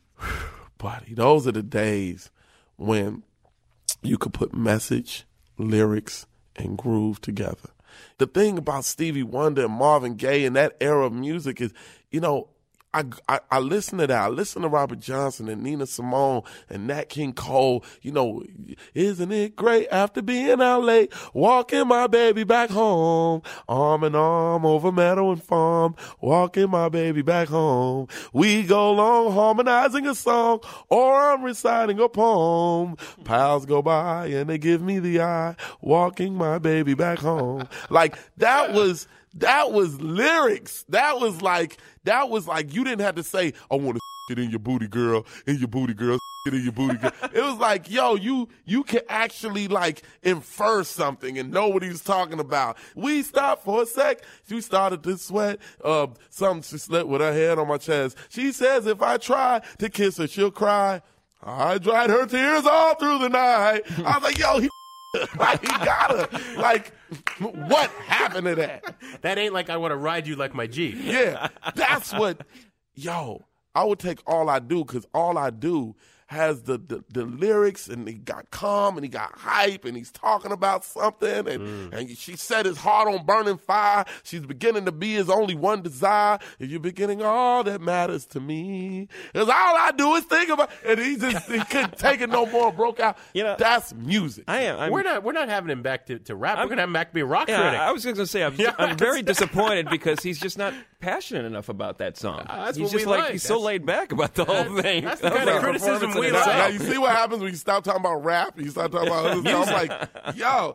Buddy, those are the days when you could put message, lyrics, and groove together. The thing about Stevie Wonder and Marvin Gaye and that era of music is, you know, I, I, I listen to that. I listen to Robert Johnson and Nina Simone and Nat King Cole. You know, isn't it great after being out late, walking my baby back home, arm in arm over meadow and farm, walking my baby back home. We go along harmonizing a song, or I'm reciting a poem. Pals go by and they give me the eye, walking my baby back home. Like, that was... That was lyrics. That was like, that was like, you didn't have to say, I want to it in your booty, girl, in your booty, girl, it in your booty, girl. It was like, yo, you, you can actually like infer something and know what he was talking about. We stopped for a sec. She started to sweat. Uh, something she slept with her head on my chest. She says if I try to kiss her, she'll cry. I dried her tears all through the night. I was like, yo, he like, he gotta, like, what happened to that? That ain't like I want to ride you like my Jeep. Yeah, that's what, yo, I would take All I Do, because All I Do has the, the, the lyrics, and he got calm, and he got hype, and he's talking about something, and, mm. and she set his heart on burning fire. She's beginning to be his only one desire. If you're beginning all that matters to me, because all I do is think about, and he just he couldn't take it no more, broke out. You know, that's music. I am. I'm, we're not. We're not having him back to, to rap. I'm, we're gonna have him back to be a rock yeah, critic. I was going to say I'm, Yeah. I'm very disappointed because he's just not passionate enough about that song. Uh, that's he's what just we like like. he's so That's- laid back about the whole thing. that's the kind of criticism we like. Now, you see what happens when you stop talking about rap and you start talking about other stuff? I'm like, yo.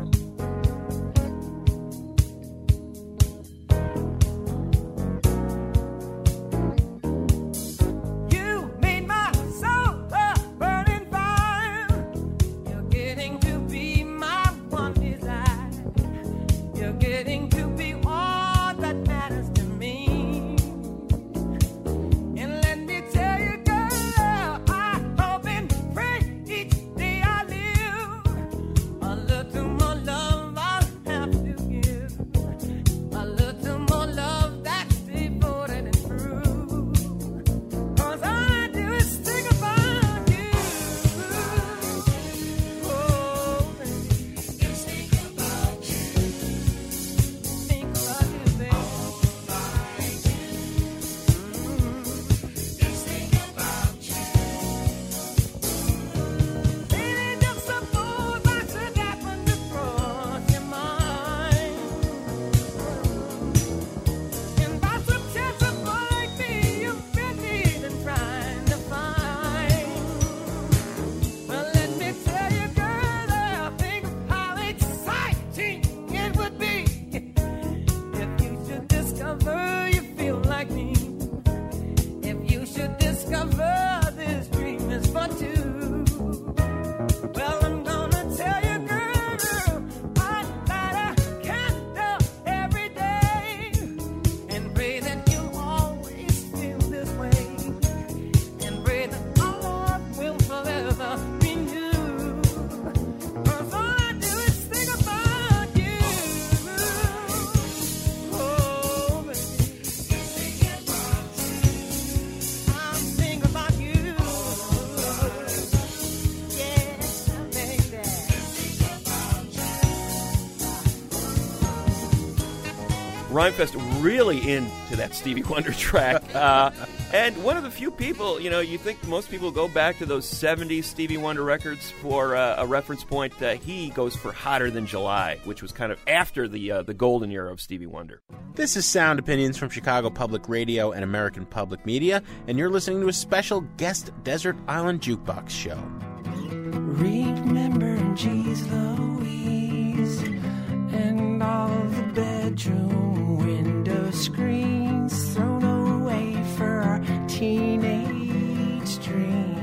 You made my soul a burning fire. You're getting to be my one desire. You're getting to be all that matters to me. And let me tell you, girl, I hope and pray each day I live. A little more love I'll have to give. A little more love that's devoted and true. 'Cause all I do is think about you. Oh, baby. Just think about you. Rhymefest really into that Stevie Wonder track. Uh, and one of the few people, you know, you think most people go back to those seventies Stevie Wonder records for uh, a reference point. Uh, he goes for Hotter Than July, which was kind of after the uh, the golden era of Stevie Wonder. This is Sound Opinions from Chicago Public Radio and American Public Media, and you're listening to a special guest Desert Island Jukebox show. Remember G's Louise and all the bedroom window screens thrown away for our teenage dream.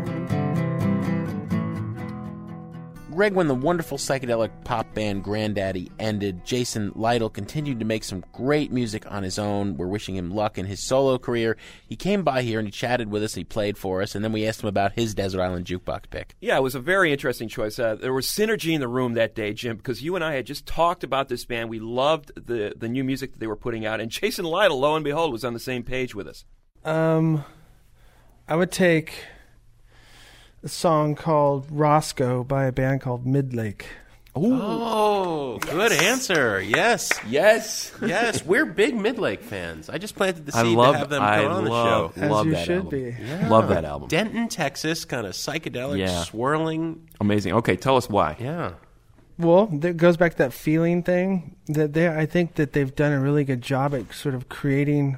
Greg, when the wonderful psychedelic pop band Grandaddy ended, Jason Lytle continued to make some great music on his own. We're wishing him luck in his solo career. He came by here and he chatted with us, he played for us, and then we asked him about his Desert Island Jukebox pick. Yeah, it was a very interesting choice. Uh, there was synergy in the room that day, Jim, because you and I had just talked about this band. We loved the, the new music that they were putting out, and Jason Lytle, lo and behold, was on the same page with us. Um, I would take a song called Roscoe by a band called Midlake. Ooh. Oh, yes. Good answer. Yes. Yes. Yes. We're big Midlake fans. I just planted the I seed love, to have them I come on love, the show. Love As you that should album. be. Yeah. Love that album. Denton, Texas, kind of psychedelic, Yeah. swirling. Amazing. Okay, tell us why. Yeah. Well, it goes back to that feeling thing. That they, I think that they've done a really good job at sort of creating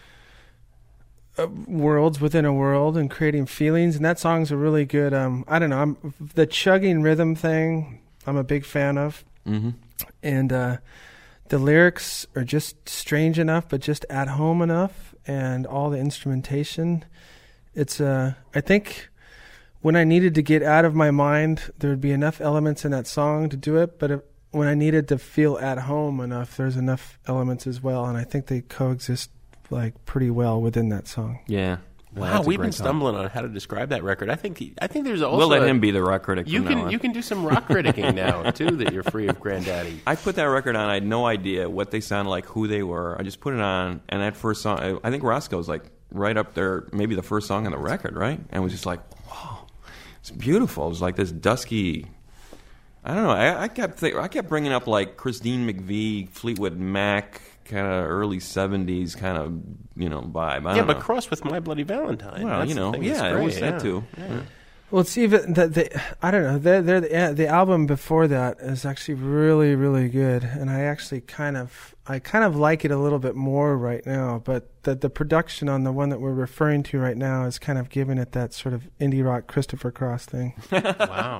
uh, worlds within a world and creating feelings. And that song's a really good. Um, I don't know. I'm, the chugging rhythm thing, I'm a big fan of. Mm-hmm. And uh, the lyrics are just strange enough, but just at home enough. And all the instrumentation, it's. Uh, I think when I needed to get out of my mind, there would be enough elements in that song to do it. But if, when I needed to feel at home enough, there's enough elements as well. And I think they coexist like pretty well within that song. Yeah. Wow, That's a we've great been song. stumbling on how to describe that record. I think he, I think there's also We'll let a- him be the rock critic You from can now on. you can do some rock criticking now too. That you're free of Grandaddy. I put that record on. I had no idea what they sounded like, who they were. I just put it on, and that first song, I, I think Roscoe was like right up there, maybe the first song on the record, right? And it was just like, wow, it's beautiful. It was like this dusky. I don't know. I, I kept th- I kept bringing up like Christine McVie, Fleetwood Mac, kind of early seventies kind of you know vibe. I yeah, don't but know. cross with My Bloody Valentine. Well, That's you the know, thing yeah, that's it great, was that yeah. too. Yeah. Well, it's even the, the I don't know. They're, they're the the album before that is actually really really good, and I actually kind of I kind of like it a little bit more right now. But the the production on the one that we're referring to right now is kind of giving it that sort of indie rock Christopher Cross thing. Wow.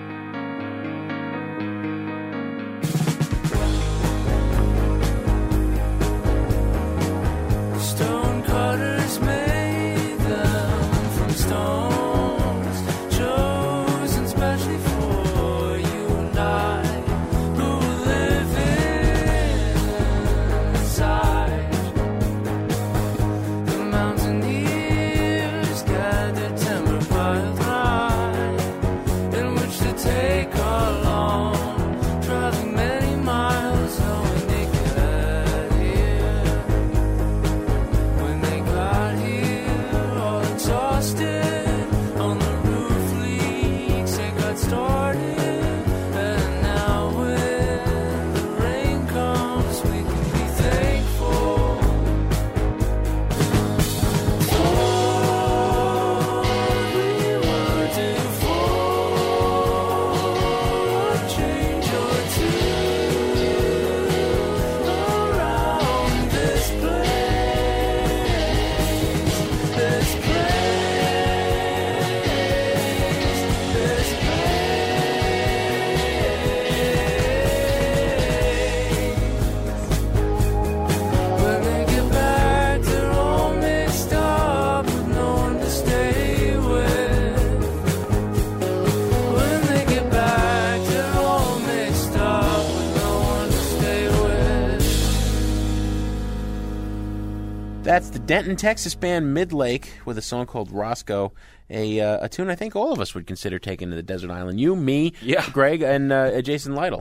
Stone cutters made them from stones, chosen specially for you and I, who live inside. The mountaineers gathered timber piled high, in which to take along, traveling many miles, knowing they get here. When they got here, all exhausted, on the roof leaks, they got started. And now when the rain comes, we can be thankful for what we were due for, a change or two around this place. This place, this place. When they get back, they're all mixed up with no one to stay with. When they get back, they're all mixed up with no one to stay with. That's the Denton, Texas band Midlake with a song called Roscoe, a uh, a tune I think all of us would consider taking to the desert island. You, me, Yeah. Greg, and uh, Jason Lytle.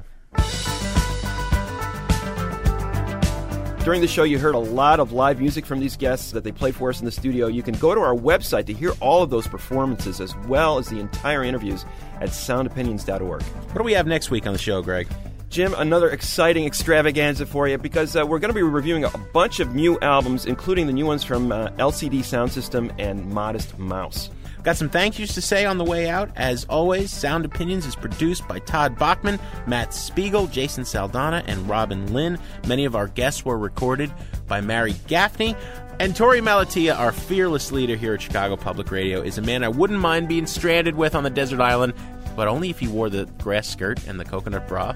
During the show, you heard a lot of live music from these guests that they played for us in the studio. You can go to our website to hear all of those performances as well as the entire interviews at sound opinions dot org. What do we have next week on the show, Greg? Jim, another exciting extravaganza for you because uh, we're going to be reviewing a bunch of new albums, including the new ones from uh, L C D Sound System and Modest Mouse. Got some thank yous to say on the way out. As always, Sound Opinions is produced by Todd Bachman, Matt Spiegel, Jason Saldana, and Robin Lynn. Many of our guests were recorded by Mary Gaffney. And Tori Malatia, our fearless leader here at Chicago Public Radio, is a man I wouldn't mind being stranded with on the desert island, but only if he wore the grass skirt and the coconut bra.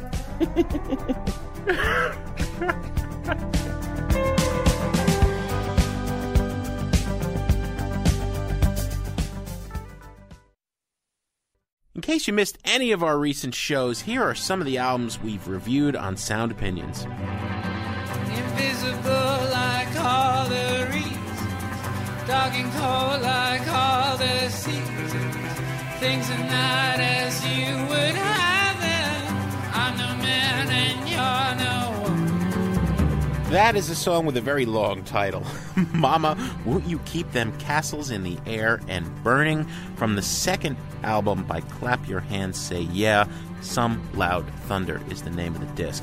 In case you missed any of our recent shows, here are some of the albums we've reviewed on Sound Opinions. Invisible like all the reasons, dark and cold like all the seasons. Things are not as you would have them. I'm no man and you're no woman. That is a song with a very long title. Mama, Won't You Keep Them Castles in the Air and Burning, from the second album by Clap Your Hands Say Yeah. Some Loud Thunder is the name of the disc.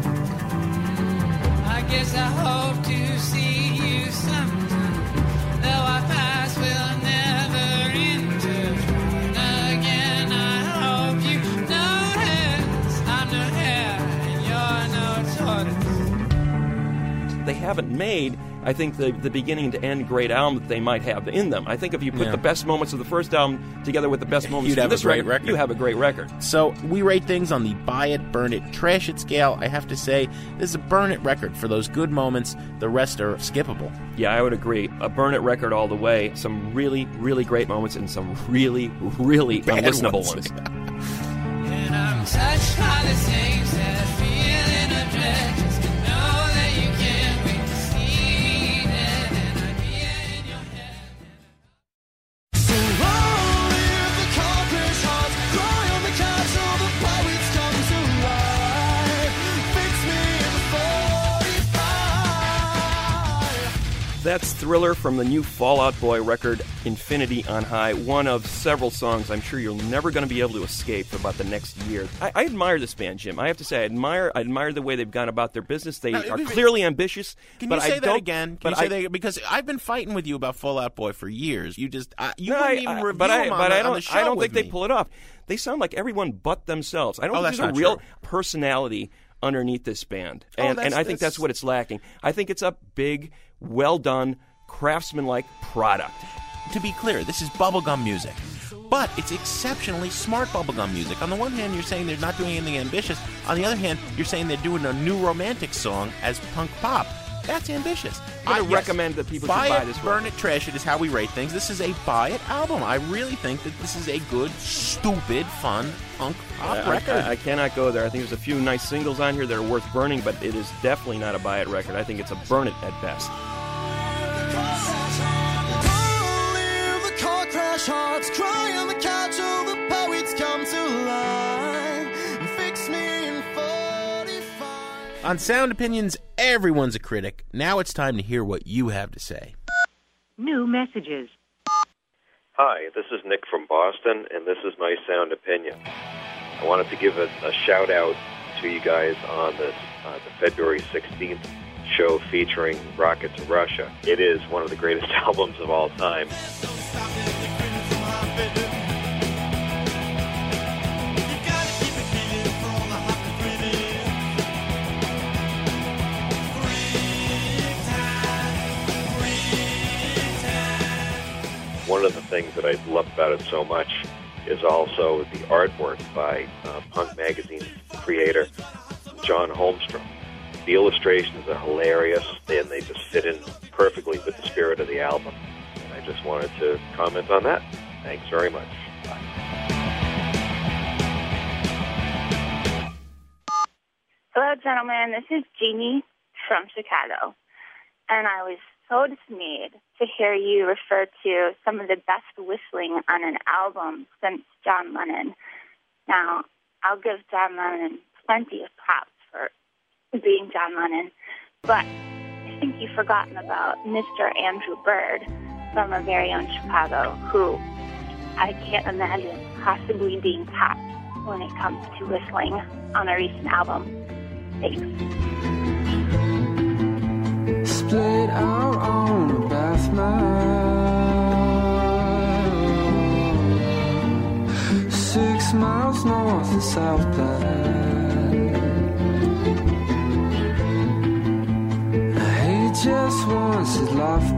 I guess I hope to see you sometime, though our paths will never intertwine again. I hope you notice I'm no hare and you're no tortoise. They haven't made, I think, the, the beginning to end great album that they might have in them. I think if you put Yeah. the best moments of the first album together with the best moments You'd of have a this great record, record. you have a great record. So we rate things on the buy it, burn it, trash it scale. I have to say, this is a burn it record for those good moments. The rest are skippable. Yeah, I would agree. A burn it record all the way. Some really, really great moments and some really, really Bad unlistenable ones. ones. And I'm touched by the same sad feeling of dread, just to know that you can't wait to see that, and I'd be in your head. So long live the conqueror's hearts, cry on the couch till the pirates come to life. Fix me in forty-five. That's Thriller from the new Fall Out Boy record, Infinity on High. One of several songs I'm sure you're never going to be able to escape for about the next year. I, I admire this band, Jim. I have to say, I admire I admire the way they've gone about their business. They Now, are if- clearly ambitious. Can but you say I that don't, again? Can but you say I, that again? Because I've been fighting with you about Fall Out Boy for years. You just uh, you No, wouldn't I- even I- review but I, them on, but the, I on don't, the show I don't with think they me. pull it off. They sound like everyone but themselves. I don't Oh, think that's there's a not real true. personality underneath this band. Oh, And, that's- and I think that's- that's what it's lacking. I think it's a big, well done, craftsman-like product. To be clear, this is bubblegum music. But it's exceptionally smart bubblegum music. On the one hand, you're saying they're not doing anything ambitious. On the other hand, you're saying they're doing a new romantic song as punk pop. That's ambitious. I'm gonna I- yes, recommend that people buy should buy it, this burn record. it, trash it is how we rate things. This is a buy it album. I really think that this is a good, stupid, fun punk pop I, record. I, I cannot go there. I think there's a few nice singles on here that are worth burning, but it is definitely not a buy it record. I think it's a burn it at best. Long live the car crash hearts, cry on the couch till the poets come to life. And fix me in forty-five. On Sound Opinions, everyone's a critic. Now it's time to hear what you have to say. New messages. Hi, this is Nick from Boston, and this is my sound opinion. I wanted to give a, a shout out to you guys on this uh, the February sixteenth show featuring Rocket to Russia. It is one of the greatest albums of all time. One of the things that I love about it so much is also the artwork by uh, Punk Magazine's creator, John Holmstrom. The illustrations are hilarious, and they just fit in perfectly with the spirit of the album. And I just wanted to comment on that. Thanks very much. Hello, gentlemen. This is Jeannie from Chicago. And I was so dismayed to hear you refer to some of the best whistling on an album since John Lennon. Now, I'll give John Lennon plenty of props for being John Lennon, but I think you've forgotten about Mister Andrew Bird from our very own Chicago, who I can't imagine possibly being topped when it comes to whistling on a recent album. Thanks. Split out on a bath mat, six miles north of South Platte. He just wants his life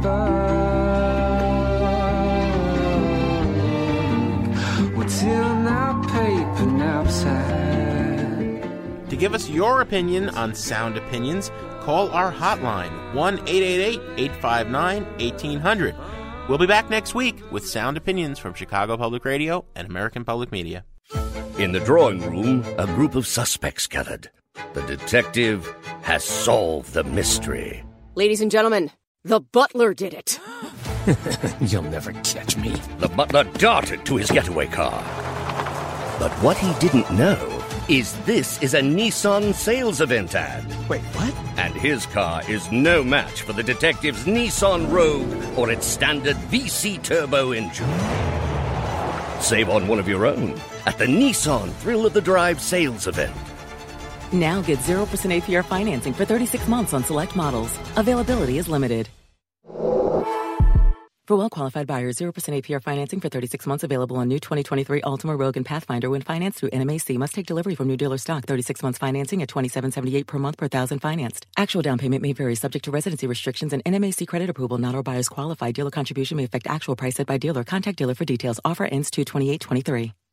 back. What's in that paper knapsack? To give us your opinion on Sound Opinions, call our hotline, one eight eight eight, eight five nine, one eight hundred. We'll be back next week with Sound Opinions from Chicago Public Radio and American Public Media. In the drawing room, a group of suspects gathered. The detective has solved the mystery. Ladies and gentlemen, the butler did it. You'll never catch me. The butler darted to his getaway car. But what he didn't know is this is a Nissan sales event ad. Wait, what? And his car is no match for the detective's Nissan Rogue or its standard V C turbo engine. Save on one of your own at the Nissan Thrill of the Drive sales event. Now get zero percent A P R financing for thirty-six months on select models. Availability is limited. For well-qualified buyers, zero percent A P R financing for thirty-six months available on new twenty twenty-three Altima, Rogue, and Pathfinder when financed through N M A C. Must take delivery from new dealer stock. thirty-six months financing at twenty-seven seventy-eight per month per thousand financed. Actual down payment may vary subject to residency restrictions and N M A C credit approval. Not all buyers qualify. Dealer contribution may affect actual price set by dealer. Contact dealer for details. Offer ends two twenty-eight twenty-three.